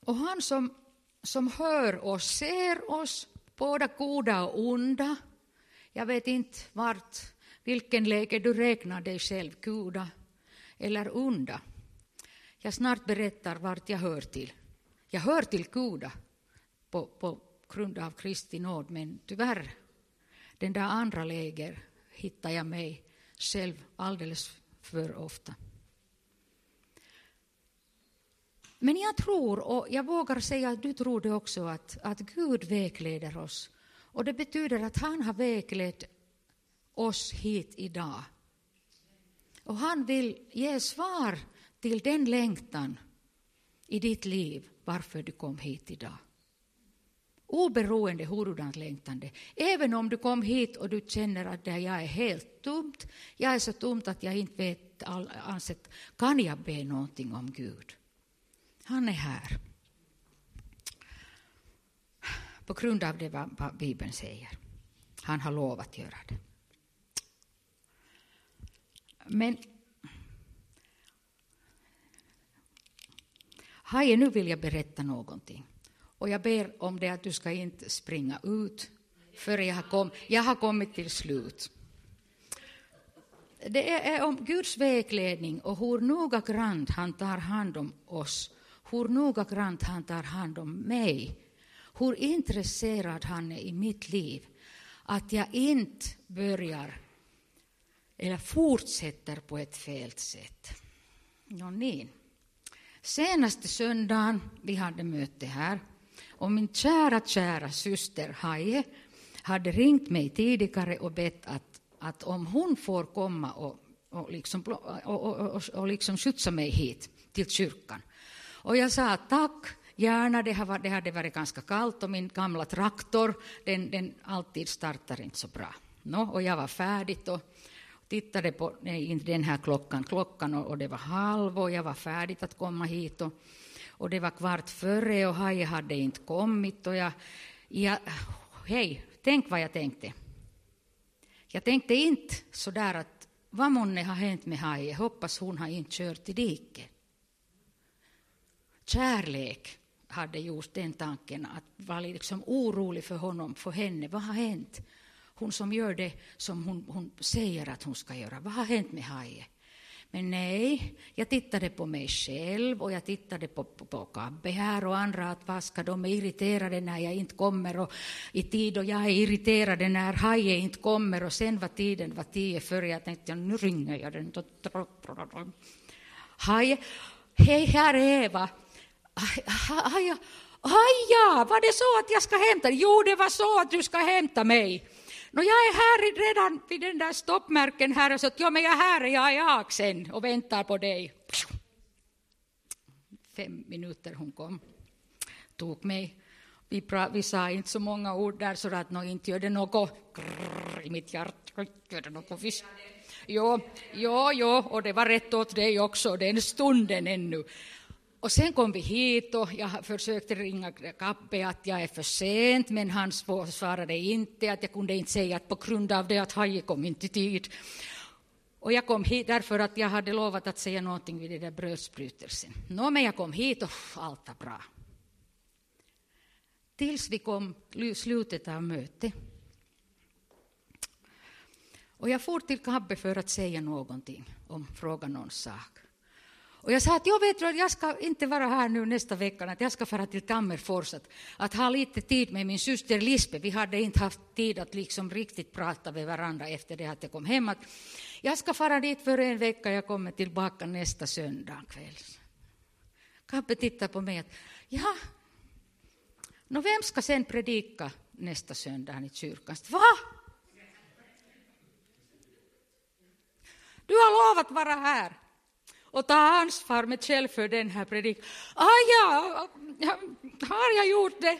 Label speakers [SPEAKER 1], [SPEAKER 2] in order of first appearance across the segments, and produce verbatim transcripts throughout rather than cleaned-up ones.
[SPEAKER 1] Och han som, som hör oss, ser oss, både goda och onda. Jag vet inte vart, vilken läge du räknar dig själv, goda eller onda. Jag snart berättar vart jag hör till. Jag hör till goda på, på grund av Kristi nåd, men tyvärr, den där andra läger hittar jag mig själv alldeles för ofta. Men jag tror, och jag vågar säga att du tror det också, att, att Gud vägleder oss. Och det betyder att han har väglett oss hit idag. Och han vill ge svar till den längtan i ditt liv varför du kom hit idag. Oberoende hurdant längtande. Även om du kom hit och du känner att jag är helt tomt. Jag är så tomt att jag inte vet ansett, kan jag be någonting om Gud? Han är här. På grund av det vad Bibeln säger. Han har lovat att göra det. Men Haje, nu vill jag berätta någonting. Och jag ber om det att du ska inte springa ut. För jag har, kom, jag har kommit till slut. Det är om Guds vägledning och hur noga grant han tar hand om oss. Hur noga grant han tar hand om mig. Hur intresserad han är i mitt liv. Att jag inte börjar eller fortsätter på ett fel sätt. Ja, nej. Senaste söndagen vi hade möte här. Och min kära, kära syster Haje hade ringt mig tidigare och bett att, att om hon får komma och, och, liksom, och, och, och, och liksom skjutsa mig hit till kyrkan. Och jag sa tack, gärna, det, har, det hade varit ganska kallt och min gamla traktor, den, den alltid startar inte så bra. No, och jag var färdig och tittade på nej, den här klockan, klockan och, och det var halv och jag var färdig att komma hit och, och det var kvart före och Haje hade inte kommit och jag, jag hej, tänk vad jag tänkte. Jag tänkte inte så där att vad månne har hänt med Haje, hoppas hon har inte kört i diket. Kärlek hade just den tanken att vara liksom orolig för honom, för henne. Vad har hänt? Hon som gör det som hon, hon säger att hon ska göra. Vad har hänt med Haje? Men nej, jag tittade på mig själv och jag tittade på, på, på Kabbe här och andra. Att vad ska de är irriterade när jag inte kommer och i tid och jag är irriterad när Haje inte kommer. Och sen var tiden var tio före jag tänkte nu ringer jag den. Haje, hej här är Eva. Haja, haja, var det så att jag ska hämta? Jo, det var så att du ska hämta mig. Nå, jag är här redan vid den där stoppmärken här och så att ja, men jag är här, jag är jag sen och väntar på dig. Fem minuter hon kom, tog mig. Vi, pra, vi sa inte så många ord där så att no, inte gör det något grrr, i mitt hjärta. Gör det något visst. Jo, jo, jo, och det var rätt åt dig också, den stunden ännu. Och sen kom vi hit och jag försökte ringa Kabbe att jag är för sent, men han svarade inte, att jag kunde inte säga att på grund av det att Haje kom inte i tid. Och jag kom hit därför att jag hade lovat att säga någonting vid det där brödsprutelsen. Nå, men jag kom hit och allt var bra. Tills vi kom slutet av mötet. Och jag for till Kabbe för att säga någonting om fråga någon sak. Och jag sa att jag vet att jag ska inte vara här nu nästa vecka, att jag ska fara till Tammerfors, att, att ha lite tid med min syster Lisbe. Vi hade inte haft tid att liksom riktigt prata med varandra efter det att jag kom hem. Att jag ska fara dit för en vecka, jag kommer tillbaka nästa söndag kväll. Kabbe tittar på mig att, ja, nå vem ska sen predika nästa söndag i kyrkan? Va? Du har lovat vara här. Och ta ansvar med själv för den här predikan. Ah ja, har jag gjort det?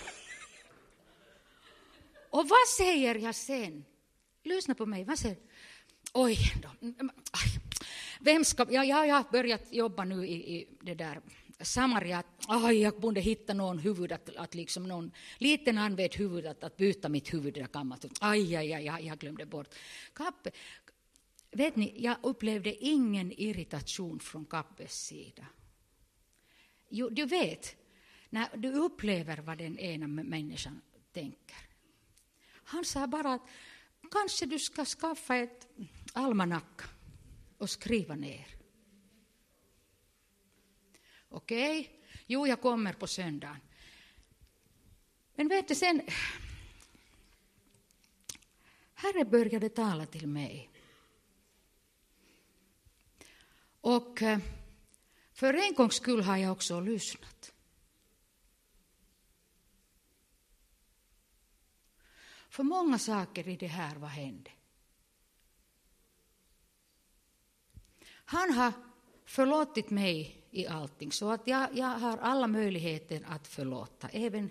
[SPEAKER 1] Och vad säger jag sen? Lyssna på mig, vad säger oj då. Vem ska, ja, jag har börjat jobba nu i, i det där Samaria. Aj, jag borde hitta någon huvud, att, att liksom någon liten använd huvud, att, att byta mitt huvud där gammalt. Aj, aj, aj, jag glömde bort. Kappe. Vet ni, jag upplevde ingen irritation från Kappes sida. Jo, du vet, när du upplever vad den ena människan tänker. Han sa bara att kanske du ska skaffa ett almanacka och skriva ner. Okej, okay. Jo, jag kommer på söndagen. Men vet du sen, Herre började tala till mig. Och för en gångs skull har jag också lyssnat. För många saker i det här, vad hände? Han har förlåtit mig i allting, så att jag, jag har alla möjligheter att förlåta. Även,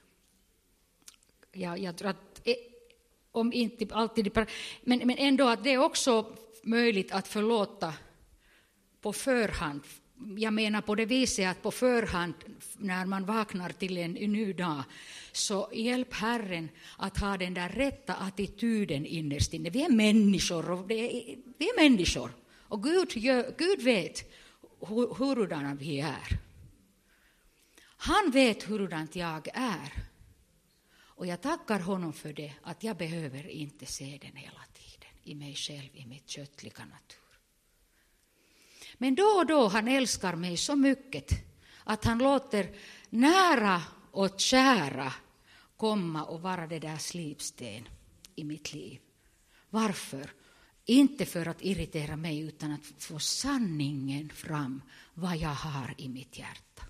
[SPEAKER 1] ja, jag tror att, om inte alltid, men, men ändå att det är också möjligt att förlåta på förhand. Jag menar på det viset att på förhand, när man vaknar till en ny dag, så hjälp Herren att ha den där rätta attityden innerst inne. Vi är människor, och det är, vi är människor. Och Gud, gör, Gud vet hur, hurdana vi är. Han vet hurdant jag är. Och jag tackar honom för det, att jag behöver inte se den hela tiden i mig själv, i mitt köttliga natur. Men då och då han älskar mig så mycket att han låter nära och kära komma och vara det där slipsten i mitt liv. Varför? Inte för att irritera mig, utan att få sanningen fram vad jag har i mitt hjärta.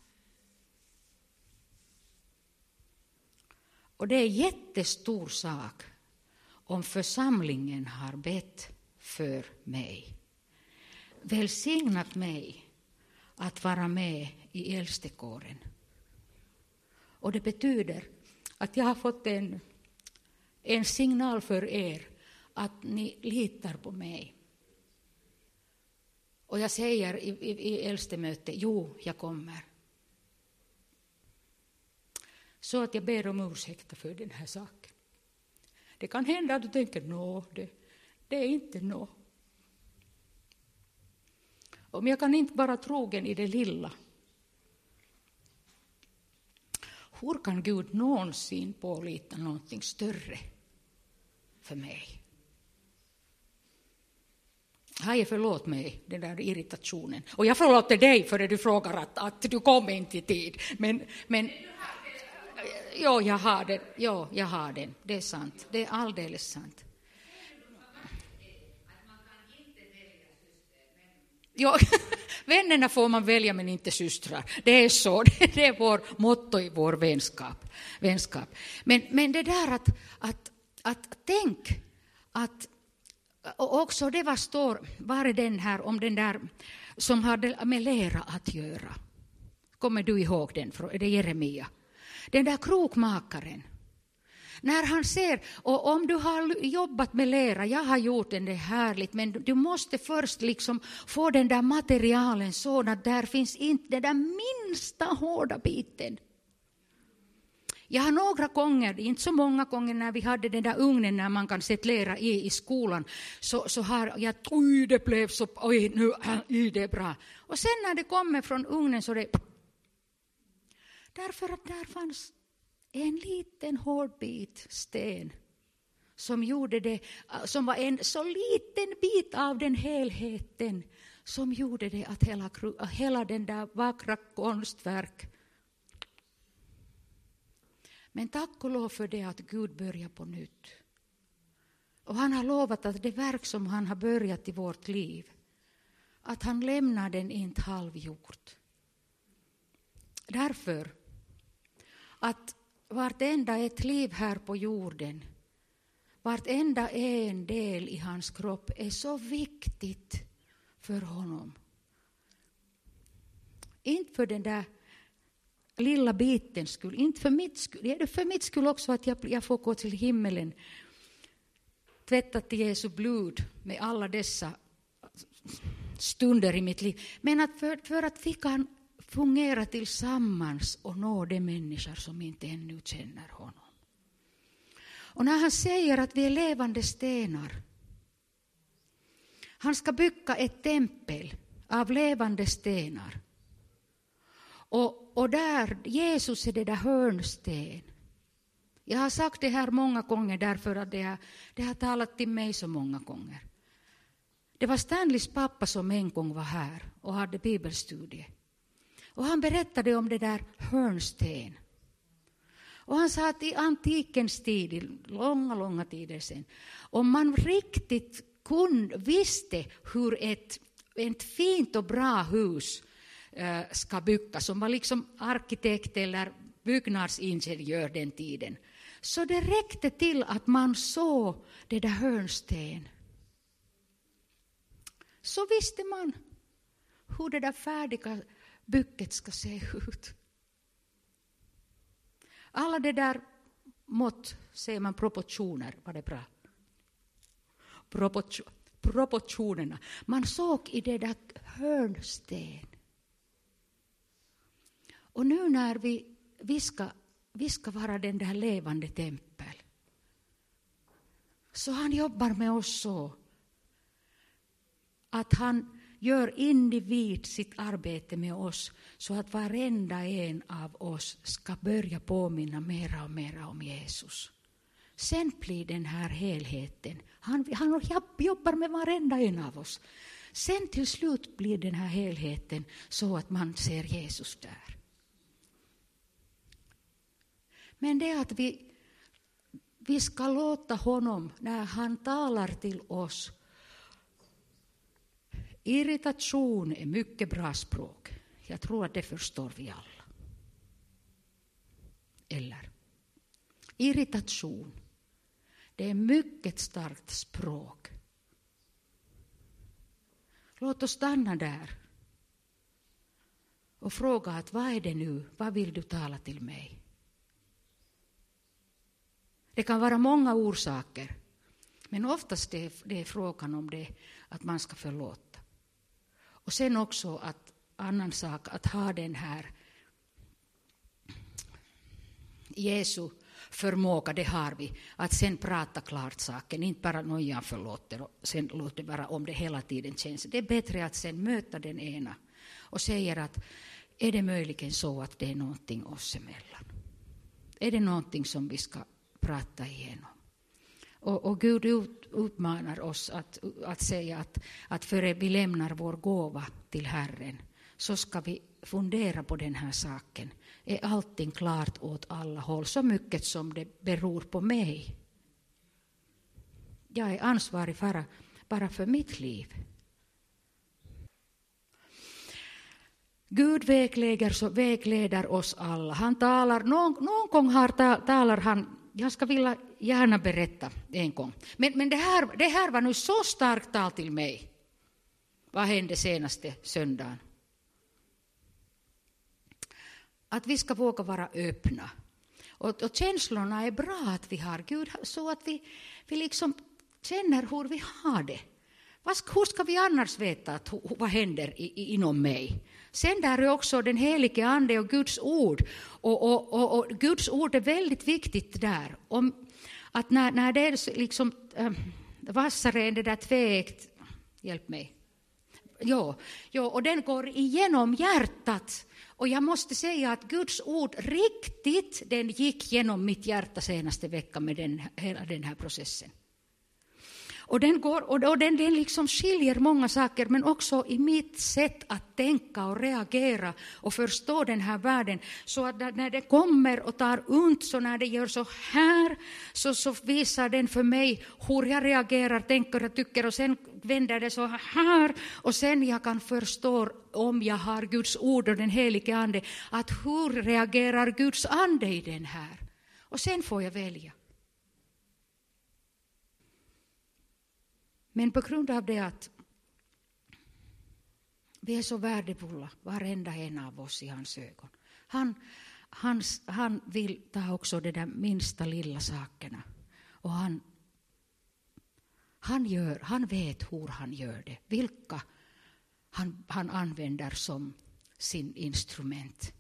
[SPEAKER 1] Och det är en jättestor sak om församlingen har bett för mig. Välsignat mig att vara med i äldstekåren. Och det betyder att jag har fått en, en signal för er att ni litar på mig. Och jag säger i, i, i äldstemöte, jo, jag kommer. Så att jag ber om ursäkt för den här saken. Det kan hända att du tänker, nå, det, det är inte nå. Om jag kan inte vara trogen i det lilla, hur kan Gud någonsin pålita någonting större för mig? Hej, förlåt mig, den där irritationen. Och jag förlåter dig för att du frågar att, att du kom inte i tid. Men, men jo, jag har den. Jo, jag har den. Det är sant. Det är alldeles sant. Jo, vännerna får man välja, men inte systrar. Det är så. Det är vår motto i vår vänskap. vänskap. Men, men det där att, att, att tänk att, och också det var står, var är den här om den där som hade med lera att göra. Kommer du ihåg den? Det är Jeremia. Den där krokmakaren. När han ser, och om du har jobbat med lera, jag har gjort den, det är härligt, men du måste först liksom få den där materialen så att där finns inte den där minsta hårda biten. Jag har några gånger, inte så många gånger när vi hade den där ugnen när man kan sätta lera i i skolan, så, så har jag, oj det blev så, oj nu oj, det är bra. Och sen när det kommer från ugnen så det, därför att där fanns en liten hård bit sten som gjorde det, som var en så liten bit av den helheten som gjorde det att hela, hela den där vackra konstverk. Men tack och lov för det att Gud börjar på nytt. Och han har lovat att det verk som han har börjat i vårt liv, att han lämnar den inte halvgjort. Därför att vartenda ett liv här på jorden, vartenda en del i hans kropp är så viktigt för honom. Inte för den där lilla biten skull, inte för mitt skull. Det är för mitt skull också att jag, jag får gå till himmelen, tvättat i Jesu blod med alla dessa stunder i mitt liv. Men att för, för att vi kan fungera tillsammans och nå de människor som inte ännu känner honom. Och när han säger att vi är levande stenar, han ska bygga ett tempel av levande stenar. Och, och där, Jesus är det där hörnsten. Jag har sagt det här många gånger därför att det har, det har talat till mig så många gånger. Det var Stanleys pappa som en gång var här och hade bibelstudie. Och han berättade om det där hörnsten. Och han sa att i antikens tid, i långa, långa tider sedan, om man riktigt kunde, visste hur ett, ett fint och bra hus äh, ska byggas, som var liksom arkitekt eller byggnadsingenjör den tiden, så det räckte till att man såg det där hörnsten. Så visste man hur det där färdiga bygget ska se ut. Alla det där mått, säger man proportioner, var det bra? Proportion, proportionerna. Man såg i det där hörnsten. Och nu när vi, vi, ska, vi ska vara den där levande tempel, så han jobbar med oss så att han gör individ sitt arbete med oss så att varenda en av oss ska börja påminna mera och mera om Jesus. Sen blir den här helheten. Han, han jobbar med varenda en av oss. Sen till slut blir den här helheten så att man ser Jesus där. Men det är att vi, vi ska låta honom, när han talar till oss. Irritation är mycket bra språk. Jag tror att det förstår vi alla. Eller? Irritation. Det är mycket starkt språk. Låt oss stanna där. Och fråga att vad är det nu? Vad vill du tala till mig? Det kan vara många orsaker. Men oftast det är, det är frågan om det att man ska förlåta. Och sen också att annan sak att ha den här Jesu förmåga, det har vi. Att sen prata klart saken, inte bara någon jag förlåter och sen låter bara om det hela tiden känns. Det är bättre att sen möta den ena och säger att är det möjligen så att det är någonting oss emellan? Är det någonting som vi ska prata igenom? Och, och Gud ut, utmanar oss att, att säga att, att före vi lämnar vår gåva till Herren så ska vi fundera på den här saken. Är allting klart åt alla håll, så mycket som det beror på mig? Jag är ansvarig bara, bara för mitt liv. Gud vägleder, så vägleder oss alla. Han talar, någon, någon gång har, talar han, jag ska vilja gärna berätta en gång. Men, men det, här, det här var nu så starkt tal till mig. Vad hände senaste söndagen? Att vi ska våga vara öppna. Och, och känslorna är bra att vi har Gud, så att vi, vi liksom känner hur vi har det. Hur ska vi annars veta att, vad händer i, i, inom mig? Sen där är också den helige ande och Guds ord. Och, och, och, och Guds ord är väldigt viktigt där. Om, att när, när det är liksom äh, vassare än det där tvägt, hjälp mig. Jo, jo, och den går igenom hjärtat. Och jag måste säga att Guds ord riktigt, den gick genom mitt hjärta senaste veckan med den, hela den här processen. Och den, går, och den, den liksom skiljer många saker, men också i mitt sätt att tänka och reagera och förstå den här världen. Så att när det kommer och tar ont, så när det gör så här, så, så visar den för mig hur jag reagerar, tänker och tycker. Och sen vänder det så här. Och sen jag kan förstå, om jag har Guds ord och den helige ande, att hur reagerar Guds ande i den här. Och sen får jag välja. Men på grund av det att vi är så värdefulla, varenda en av oss i hans ögon. Han, han, han vill ta också de där minsta lilla sakerna. Och han, han, gör, han vet hur han gör det. Vilka han, han använder som sin instrument.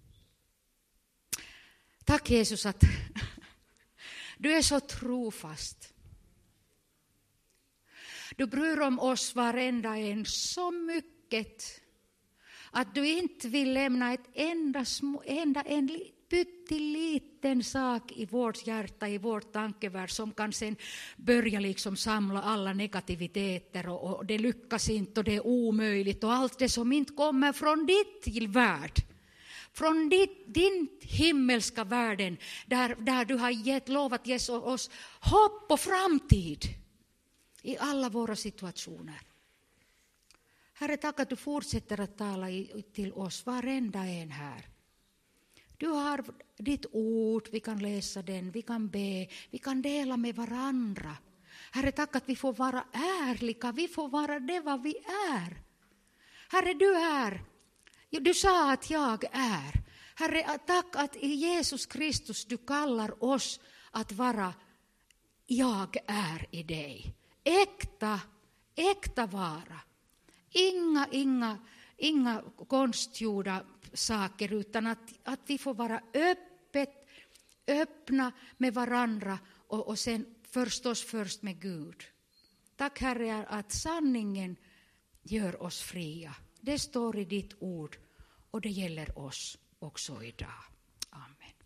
[SPEAKER 1] Tack Jesus att du är så trofast. Du bryr om oss varenda en så mycket. Att du inte vill lämna ett enda, små, enda en pytteliten sak i vårt hjärta, i vårt tankevärld som kan sen börja liksom samla alla negativiteter och, och det lyckas inte och det är omöjligt och allt det som inte kommer från ditt värld. Från ditt, din himmelska världen där, där du har gett, lovat ge oss hopp och framtid i alla våra situationer. Herre, tack att du fortsätter att tala i, till oss, varenda en här. Du har ditt ord, vi kan läsa den, vi kan be, vi kan dela med varandra. Herre, tack att vi får vara ärliga, vi får vara det vad vi är. Herre, du är, du sa att jag är. Herre, tack att i Jesus Kristus du kallar oss att vara jag är i dig. Äkta, äkta vara. Inga, inga, inga konstgjorda saker utan att, att vi får vara öppet, öppna med varandra och, och sen förstås först med Gud. Tack Herre att sanningen gör oss fria. Det står i ditt ord och det gäller oss också idag. Amen.